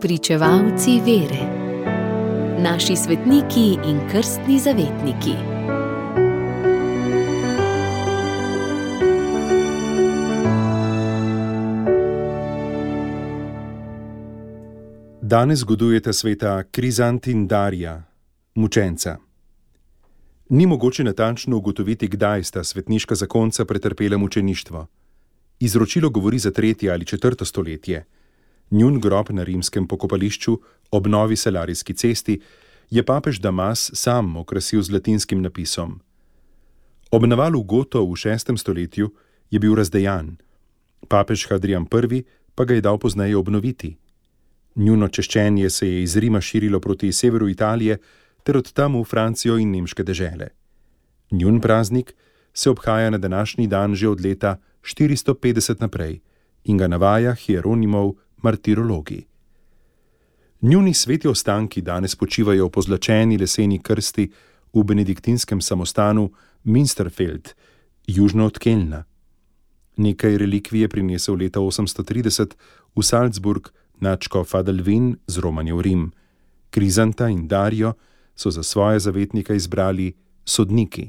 Spričevalci vere. Naši svetniki in krstni zavetniki. Danes zgodujeta sveta Krizant in Darija, mučenca. Ni mogoče natančno ugotoviti, kdaj sta svetniška zakonca pretrpela mučeništvo. Izročilo govori za 3. ali 4. stoletje. Njun grob na rimskem pokopališču ob Novi Salarijski cesti je papež Damas sam okrasil z latinskim napisom. Ob navalu Goto v 6. stoletju je bil razdejan. Papež Hadrian I. pa ga je dal pozneje obnoviti. Njuno češčenje se je iz Rima širilo proti severu Italije ter od tam v Francijo in nemške dežele. Njun praznik se obhaja na današnji dan že od leta 450 naprej in ga navaja Hieronimov martirologi. Njuni sveti ostanki danes počivajo v pozlačeni leseni krsti v benediktinskem samostanu Münsterfeld, južno od Kelna. Nekaj relikvij je prinesel leta 830 v Salzburg nadškof Adalvin z romanje v Rim. Krizanta in Darijo so za svoje zavetnika izbrali sodniki.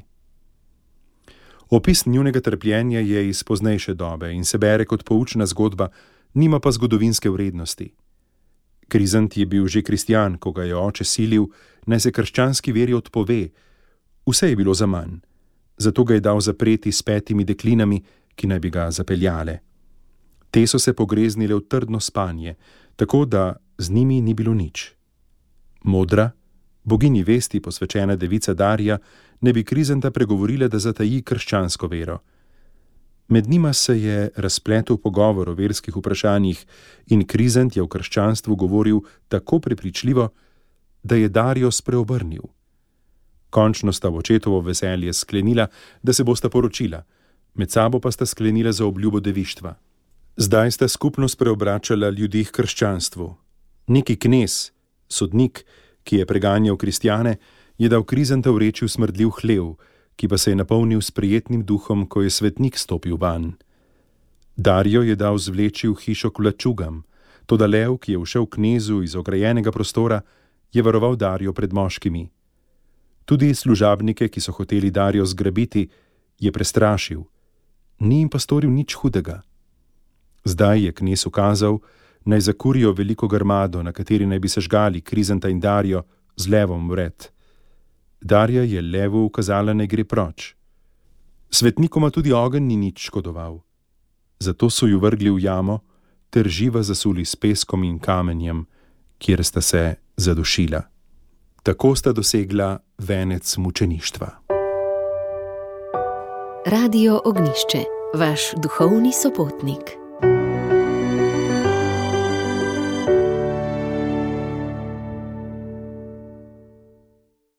Opis njunega trpljenja je iz poznejše dobe in se bere kot poučna zgodba, nima pa zgodovinske vrednosti. Krizant je bil že kristjan, ko ga je oče silil, naj se krščanski veri odpove. Vse je bilo zaman, zato ga je dal zapreti s 5 deklinami, ki naj bi ga zapeljale. Te so se pogreznile v trdno spanje, tako da z njimi ni bilo nič. Modra, boginji vesti posvečena devica Darija, ne bi Krizanta pregovorila, da zataji krščansko vero. Med njima se je razpletel pogovor o verskih vprašanjih in Krizant je v krščanstvu govoril tako prepričljivo, da je Darijo spreobrnil. Končno sta v očetovo veselje sklenila, da se bosta poročila, med sabo pa sta sklenila za obljubo devištva. Zdaj sta skupno spreobračala ljudi k krščanstvu. Neki knez, sodnik, ki je preganjal kristjane, je dal Krizanta v rečju smrdljiv hlev, ki pa se je napolnil s prijetnim duhom, ko je svetnik stopil vanj. Darijo je dal zvleči v hišo k vlačugam, toda lev, ki je všel knezu iz ograjenega prostora, je varoval Darijo pred moškimi. Tudi služabnike, ki so hoteli Darijo zgrabiti, je prestrašil. Ni jim pa storil nič hudega. Zdaj je knez ukazal, naj zakurijo veliko grmado, na kateri naj bi se žgali Krizanta in Darijo z levom vred. Darija je levu ukazala, naj gre proč. Svetnikoma tudi ogenj ni nič škodoval. Zato so ju vrgli v jamo ter živa zasuli s peskom in kamenjem, kjer sta se zadušila. Tako sta dosegla venec mučeništva. Radio Ognjišče, vaš duhovni sopotnik.